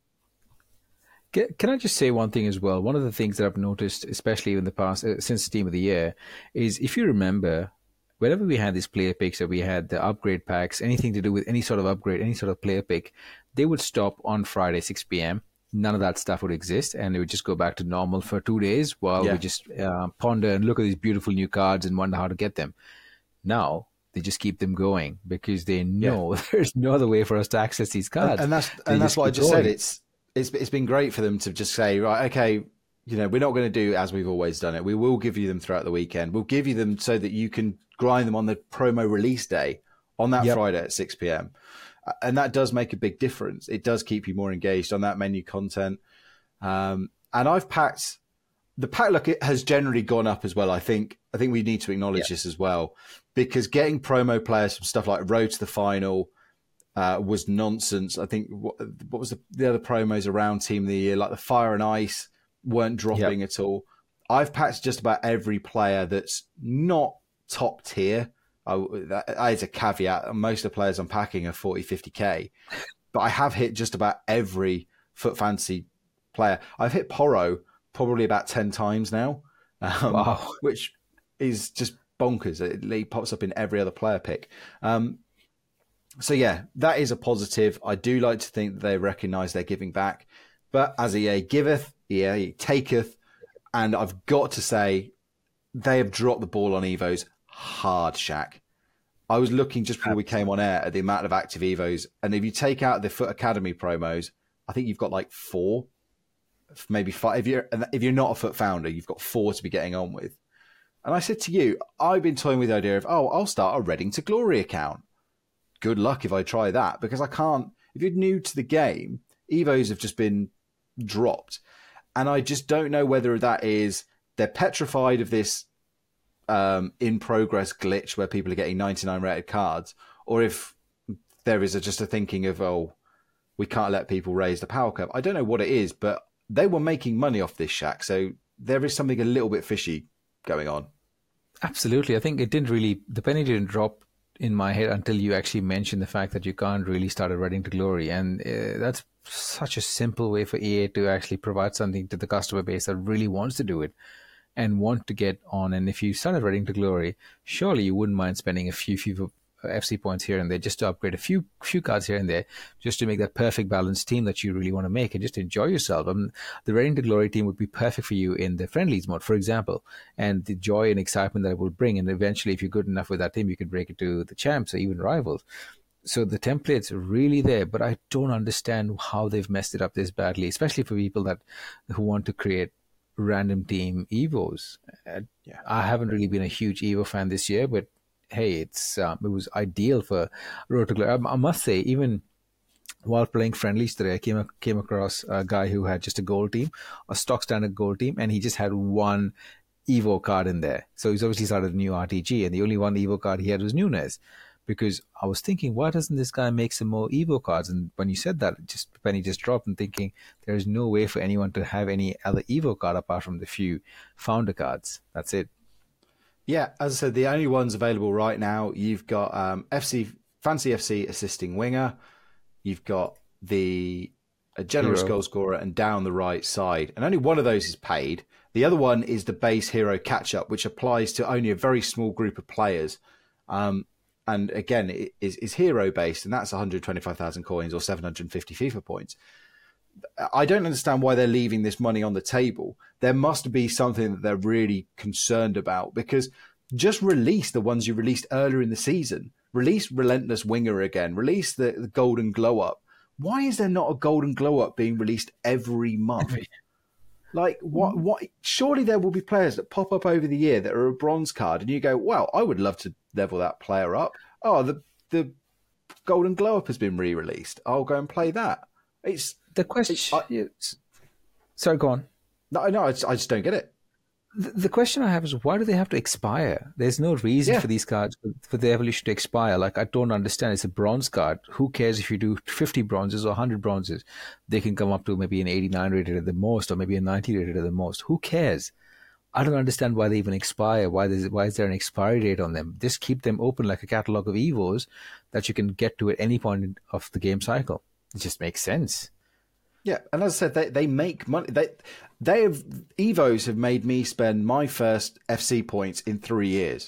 Can I just say one thing as well? One of the things that I've noticed, especially in the past, uh, since Team of the Year, is if you remember, whenever we had these player picks or we had the upgrade packs, anything to do with any sort of upgrade, any sort of player pick, they would stop on Friday, six p.m. None of that stuff would exist, and it would just go back to normal for two days while yeah. we just uh, ponder and look at these beautiful new cards and wonder how to get them. Now, they just keep them going because they know yeah. there's no other way for us to access these cards. And, and that's and that's what I just going. said. It's it's it's been great for them to just say, right, okay, you know, we're not going to do as we've always done it. We will give you them throughout the weekend. We'll give you them so that you can grind them on the promo release day on that yep. Friday at six p.m. And that does make a big difference. It does keep you more engaged on that menu content. Um, and I've packed the pack look. It has generally gone up as well. I think. I think we need to acknowledge yeah. this as well, because getting promo players from stuff like Road to the Final uh, was nonsense. I think what, what was the, the other promos around Team of the Year, like the Fire and Ice, weren't dropping yep. at all. I've packed just about every player that's not top tier. I, that is a caveat. Most of the players I'm packing are forty, fifty K. But I have hit just about every Foot Fantasy player. I've hit Porro probably about ten times now, um, wow. which is just bonkers. It, it pops up in every other player pick. Um, so, yeah, that is a positive. I do like to think that they recognise they're giving back. But as E A giveth, E A taketh. And I've got to say, they have dropped the ball on Evos hard, Shaq. I was looking just before we came on air at the amount of active Evos, and if you take out the Foot Academy promos, I think you've got like four, maybe five. If you're if you're not a Foot founder, you've got four to be getting on with. And I said to you, I've been toying with the idea of, oh, I'll start a Reading to Glory account. Good luck if I try that, because I can't. If you're new to the game, Evos have just been dropped, and I just don't know whether that is they're petrified of this Um, in progress glitch where people are getting ninety-nine rated cards, or if there is a, just a thinking of, oh, we can't let people raise the power curve. I don't know what it is, but they were making money off this, Shaq, so there is something a little bit fishy going on. Absolutely. I think it didn't really, the penny didn't drop in my head until you actually mentioned the fact that you can't really start a Reading to Glory, and uh, that's such a simple way for E A to actually provide something to the customer base that really wants to do it and want to get on. And if you started Reading to Glory, surely you wouldn't mind spending a few few F C points here and there just to upgrade a few few cards here and there, just to make that perfect balanced team that you really want to make and just enjoy yourself. I mean, the Reading to Glory team would be perfect for you in the friendlies mode, for example, and the joy and excitement that it will bring. And eventually, if you're good enough with that team, you can break it to the champs or even rivals. So the template's really there, but I don't understand how they've messed it up this badly, especially for people that who want to create random team Evos. Uh, yeah. I haven't really been a huge Evo fan this year, but hey, it's um, it was ideal for Road to Glory. I, I must say, even while playing friendlies today, I came came across a guy who had just a gold team, a stock standard gold team, and he just had one Evo card in there. So he's obviously started a new R T G, and the only one Evo card he had was Nunez. because I was thinking, why doesn't this guy make some more Evo cards? And when you said that, just penny just dropped, and thinking there is no way for anyone to have any other Evo card apart from the few founder cards. That's it. Yeah, as I said, the only ones available right now, you've got um, F C Fancy F C assisting winger, you've got the a generous Hero. goal scorer, and down the right side, and only one of those is paid. The other one is the base hero catch-up, which applies to only a very small group of players. Um, and again, it is, is hero-based, and that's one hundred twenty-five thousand coins or seven hundred fifty FIFA points. I don't understand why they're leaving this money on the table. There must be something that they're really concerned about, because just release the ones you released earlier in the season. Release Relentless Winger again. Release the, the Golden Glow-Up. Why is there not a Golden Glow-Up being released every month? Like, what? What? Surely there will be players that pop up over the year that are a bronze card, and you go, "Wow, I would love to level that player up." Oh, the the Golden Glow Up has been re-released. I'll go and play that. It's the question. It's, I, sorry, go on. No, no, I just, I just don't get it. The, the question I have is, why do they have to expire? There's no reason yeah. for these cards, for the evolution to expire. Like, I don't understand. It's a bronze card. Who cares if you do fifty bronzes or one hundred bronzes? They can come up to maybe an eighty-nine rated at the most, or maybe a ninety rated at the most. Who cares? I don't understand why they even expire. Why, there's, why is there an expiry date on them? Just keep them open like a catalog of Evos that you can get to at any point of the game cycle. It just makes sense. Yeah, and as I said, they, they make money. They they have Evos have made me spend my first F C points in three years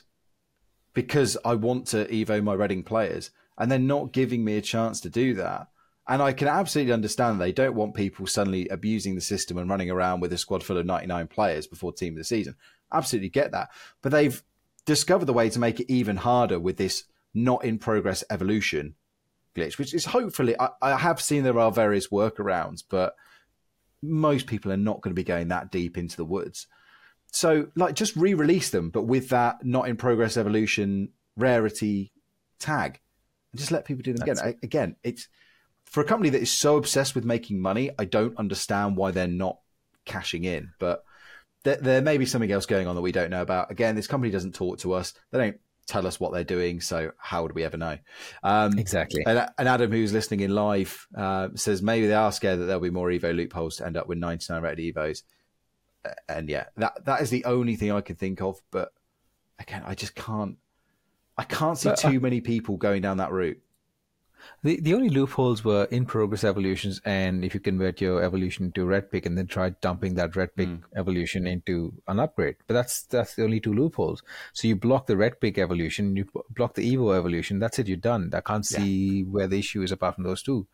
because I want to Evo my Reading players, and they're not giving me a chance to do that. And I can absolutely understand they don't want people suddenly abusing the system and running around with a squad full of ninety-nine players before team of the season. Absolutely get that, but they've discovered the way to make it even harder with this not in progress evolution glitch, which is hopefully, I, I have seen there are various workarounds, but most people are not going to be going that deep into the woods. So, like, just re-release them, but with that not in progress evolution rarity tag, and just let people do them That's again. It. Again, it's for a company that is so obsessed with making money. I don't understand why they're not cashing in, but there, there may be something else going on that we don't know about. Again, this company doesn't talk to us. They don't tell us what they're doing, so how would we ever know? Um, exactly. And, and Adam, who's listening in live, uh, says maybe they are scared that there'll be more Evo loopholes to end up with ninety-nine rated Evos. And yeah, that that is the only thing I can think of. But again, I just can't. I can't see but, too uh, many people going down that route. The the only loopholes were in progress evolutions, and if you convert your evolution to red pick and then try dumping that red pick mm. evolution into an upgrade. But that's that's the only two loopholes. So you block the red pick evolution, you block the Evo evolution. That's it. You're done. I can't see yeah. where the issue is apart from those two.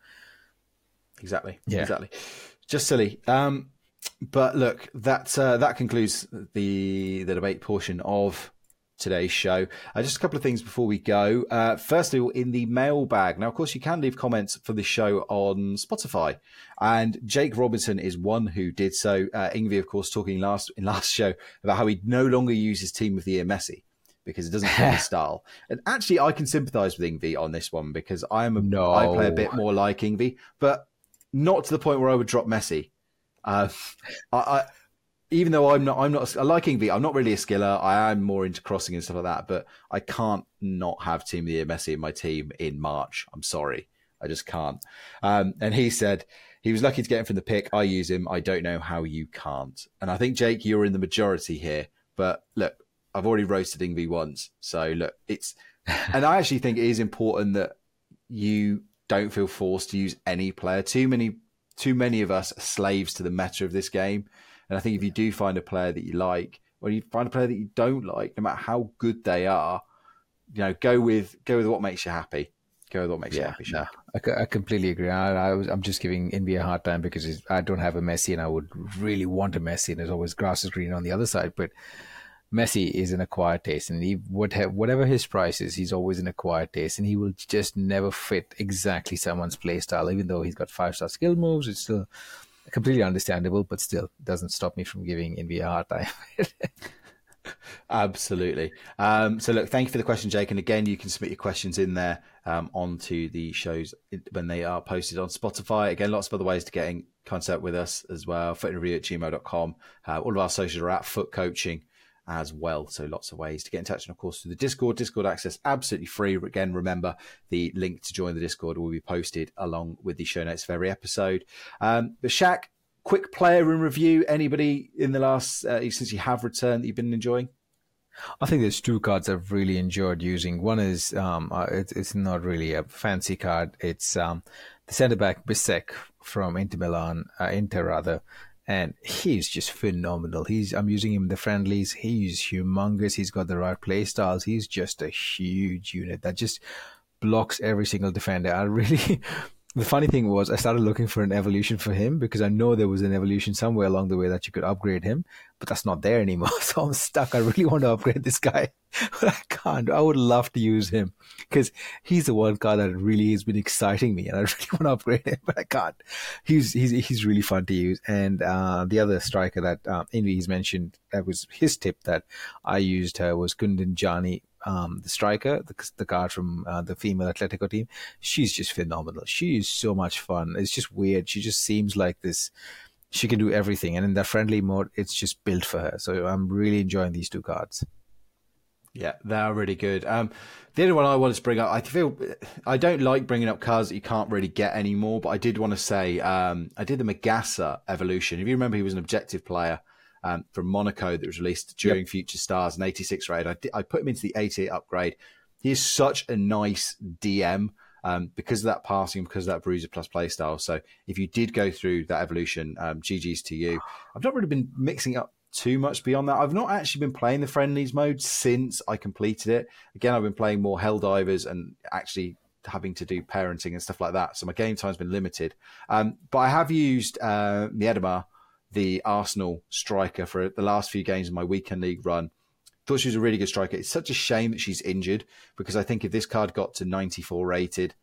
Exactly. Yeah. Exactly. Just silly. Um, but look, that uh, that concludes the the debate portion of today's show. Uh, just a couple of things before we go. Uh, firstly, in the mailbag. Now, of course, you can leave comments for the show on Spotify, and Jake Robinson is one who did so. Uh, Ingvi, of course, talking last in last show about how he no longer uses Team of the Year Messi because it doesn't fit his style. And actually, I can sympathise with Ingvi on this one because I am a, no. I play a bit more like Ingvi, but not to the point where I would drop Messi. Uh, I. I Even though I'm not, I'm not, I like Ingvi, I'm not really a skiller. I am more into crossing and stuff like that, but I can't not have Team of the Year Messi in my team in March. I'm sorry. I just can't. Um, and he said he was lucky to get him from the pick. I use him. I don't know how you can't. And I think, Jake, you're in the majority here. But look, I've already roasted Ingvi once. So look, it's, and I actually think it is important that you don't feel forced to use any player. Too many, too many of us are slaves to the meta of this game. And I think if you do find a player that you like, or you find a player that you don't like, no matter how good they are, you know, go with go with what makes you happy. Go with what makes yeah, you happy. No, I, I completely agree. I, I was, I'm just giving Ingvi a hard time because I don't have a Messi, and I would really want a Messi, and there's always grass is green on the other side. But Messi is an acquired taste, and he would have whatever his price is, he's always an acquired taste, and he will just never fit exactly someone's play style. Even though he's got five star skill moves, it's still completely understandable, but still doesn't stop me from giving Ingvi a hard time. Absolutely. Um, so look, thank you for the question, Jake. And again, you can submit your questions in there um, onto the shows when they are posted on Spotify. Again, lots of other ways to get in contact with us as well. footinreview at gmail dot com. Uh, all of our socials are at Foot Coaching. as well. So lots of ways to get in touch. And of course, through the Discord, Discord access, absolutely free. Again, remember the link to join the Discord will be posted along with the show notes of every episode. Um, but Shaq, quick player and review. Anybody in the last, uh, since you have returned, that you've been enjoying? I think there's two cards I've really enjoyed using. One is, um, uh, it, it's not really a fancy card. It's um, the centre-back Bisek from Inter Milan, uh, Inter rather. And he's just phenomenal. He's I'm using him in the friendlies. He's humongous. He's got the right play styles. He's just a huge unit that just blocks every single defender. I really... The funny thing was I started looking for an evolution for him because I know there was an evolution somewhere along the way that you could upgrade him, but that's not there anymore. So I'm stuck. I really want to upgrade this guy, but I can't. I would love to use him because he's the one card that really has been exciting me and I really want to upgrade him, but I can't. He's he's he's really fun to use. And uh, the other striker that uh, Invi's mentioned, that was his tip that I used uh, was Gundan Jani. Um, the striker, the, the card from uh, the female Atletico team, she's just phenomenal. She is so much fun. It's just weird. She just seems like this. She can do everything. And in the friendly mode, it's just built for her. So I'm really enjoying these two cards. Yeah, they're really good. Um, the other one I wanted to bring up, I feel I don't like bringing up cards that you can't really get anymore, but I did want to say um, I did the Magassa evolution. If you remember, he was an objective player. Um, from Monaco that was released during yep. Future Stars, an eighty-six raid. I, I put him into the eighty-eight upgrade. He is such a nice D M um, because of that passing, because of that Bruiser Plus play style. So if you did go through that evolution, um, G G's to you. I've not really been mixing up too much beyond that. I've not actually been playing the friendlies mode since I completed it. Again, I've been playing more Helldivers and actually having to do parenting and stuff like that. So my game time's been limited. Um, but I have used uh, Miedema, the Arsenal striker, for the last few games of my weekend league run. Thought she was a really good striker. It's such a shame that she's injured because I think if this card got to ninety-four rated,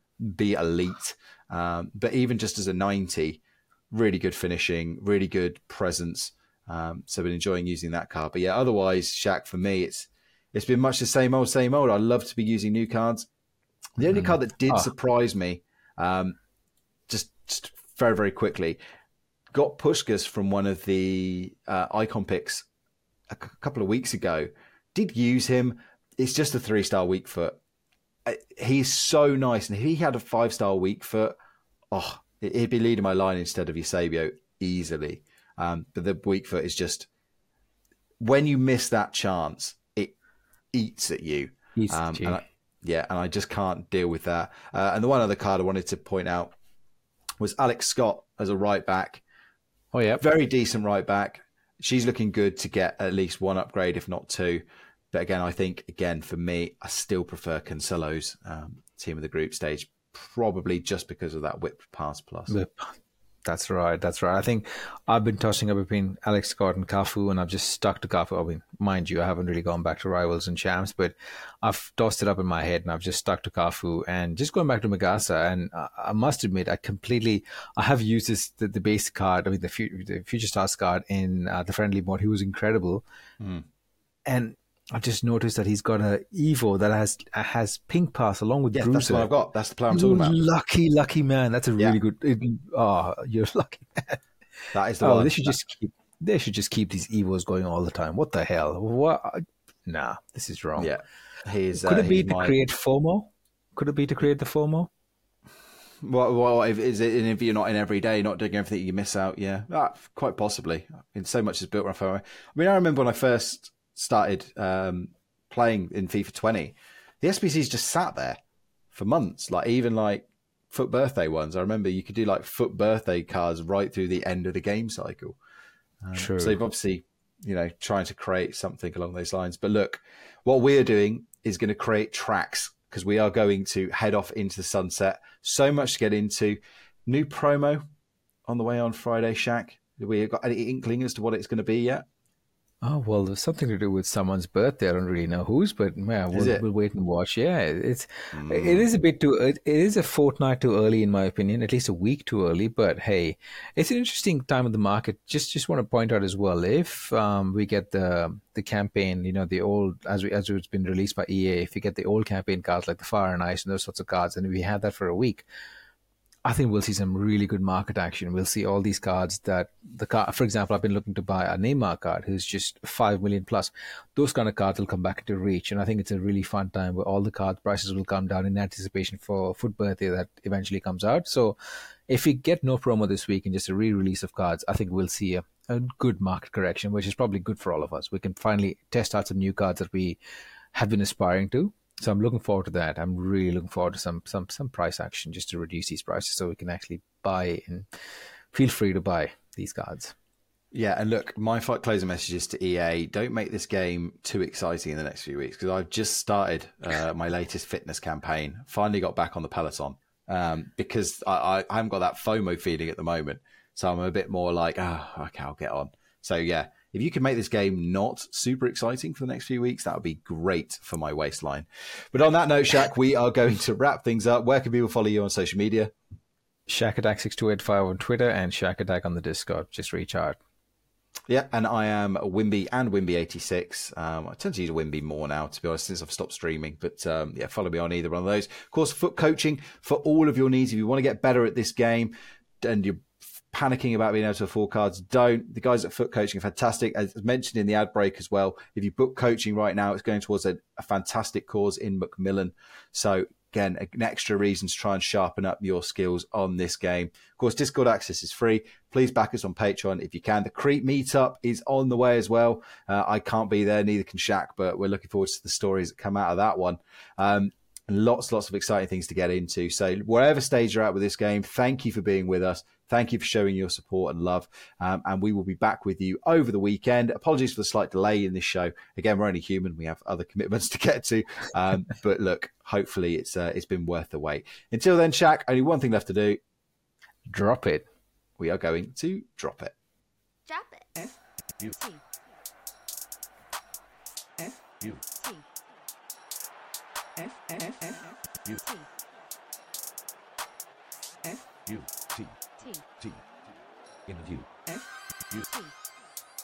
be elite. Um, but even just as a ninety, really good finishing, really good presence. Um, so I've been enjoying using that card. But yeah, otherwise, Shaq, for me, it's it's been much the same old, same old. I love to be using new cards. The only mm. card that did oh. surprise me, um, just, just very, very quickly, got Puskás from one of the uh, icon picks a c- couple of weeks ago. Did use him. It's just a three-star weak foot. He's so nice. And if he had a five-star weak foot, oh, he'd be leading my line instead of Eusebio easily. Um, but the weak foot is just, when you miss that chance, it eats at you. Eats um, at you. And I, yeah, and I just can't deal with that. Uh, and the one other card I wanted to point out was Alex Scott as a right back. Oh, yeah. Very decent right back. She's looking good to get at least one upgrade, if not two. But again, I think, again, for me, I still prefer Cancelo's um, team of the group stage, probably just because of that whip pass plus. Whip. That's right. That's right. I think I've been tossing up between Alex Scott and Cafu, and I've just stuck to Cafu. I mean, mind you, I haven't really gone back to Rivals and Champs, but I've tossed it up in my head, and I've just stuck to Cafu. And just going back to Magassa, and I, I must admit, I completely, I have used this the, the base card, I mean, the, the Future Stars card in uh, the friendly mode. He was incredible, mm. and I've just noticed that he's got a Evo that has has pink pass along with yeah, Bruiser. That's what I've got. That's the player I'm talking about. Lucky, lucky man. That's a really yeah. good. It, oh, you're lucky man. That is the oh, one. They should just keep. They should just keep these Evos going all the time. What the hell? What? Nah, this is wrong. Yeah, he's. Could uh, it be to my... create FOMO? Could it be to create the FOMO? Well, well if, is it if you're not in every day, not doing everything, you miss out? Yeah, ah, quite possibly. I mean, so much is built around FOMO. I mean, I remember when I first started um, playing in FIFA twenty, the S B Cs just sat there for months. Like even like foot birthday ones. I remember you could do like foot birthday cards right through the end of the game cycle. Um, True. So you've obviously, you know, trying to create something along those lines. But look, what we're doing is going to create tracks because we are going to head off into the sunset. So much to get into. New promo on the way on Friday, Shaq. Have we got any inkling as to what it's going to be yet? Oh, well, there's something to do with someone's birthday. I don't really know whose, but yeah, we'll, we'll wait and watch. Yeah, it's mm. it is a bit too, it, it is a fortnight too early in my opinion, at least a week too early, but hey, it's an interesting time of the market. Just just want to point out as well, if um, we get the the campaign, you know, the old, as we, as it's been released by E A, if you get the old campaign cards like the Fire and Ice and those sorts of cards, and we have that for a week, I think we'll see some really good market action. We'll see all these cards that the card, for example, I've been looking to buy a Neymar card who's just five million plus. Those kind of cards will come back into reach. And I think it's a really fun time where all the card prices will come down in anticipation for Foot Birthday that eventually comes out. So if we get no promo this week and just a re-release of cards, I think we'll see a, a good market correction, which is probably good for all of us. We can finally test out some new cards that we have been aspiring to. So I'm looking forward to that. I'm really looking forward to some some some price action just to reduce these prices so we can actually buy and feel free to buy these cards. Yeah, and look, my closing messages to E A, don't make this game too exciting in the next few weeks, because I've just started uh, my latest fitness campaign, finally got back on the Peloton, um, because I, I haven't got that FOMO feeling at the moment. So I'm a bit more like, ah, oh, okay, I'll get on. So yeah, if you can make this game not super exciting for the next few weeks, that would be great for my waistline. But on that note, Shaq, we are going to wrap things up. Where can people follow you on social media? Shaq Attack six two eight five on Twitter and Shaq Attack on the Discord. Just reach out. Yeah, and I am Wimby and Wimby eighty-six. Um, I tend to use Wimby more now, to be honest, since I've stopped streaming. But um, yeah, follow me on either one of those. Of course, foot coaching for all of your needs. If you want to get better at this game and you're panicking about being able to afford cards, don't. The guys at Foot Coaching are fantastic. As mentioned in the ad break as well, if you book coaching right now, it's going towards a, a fantastic cause in Macmillan. So again, an extra reason to try and sharpen up your skills on this game. Of course, Discord access is free. Please back us on Patreon if you can. The Creep meetup is on the way as well. Uh, I can't be there, neither can Shaq, but we're looking forward to the stories that come out of that one. Um, and lots, lots of exciting things to get into. So wherever stage you're at with this game, thank you for being with us. Thank you for showing your support and love. Um, and we will be back with you over the weekend. Apologies for the slight delay in this show. Again, we're only human. We have other commitments to get to. Um, but look, hopefully it's uh, it's been worth the wait. Until then, Shaq, only one thing left to do. Drop it. We are going to drop it. Drop it. F U T. F U T. F F F U T. F U T T. T interview F U T.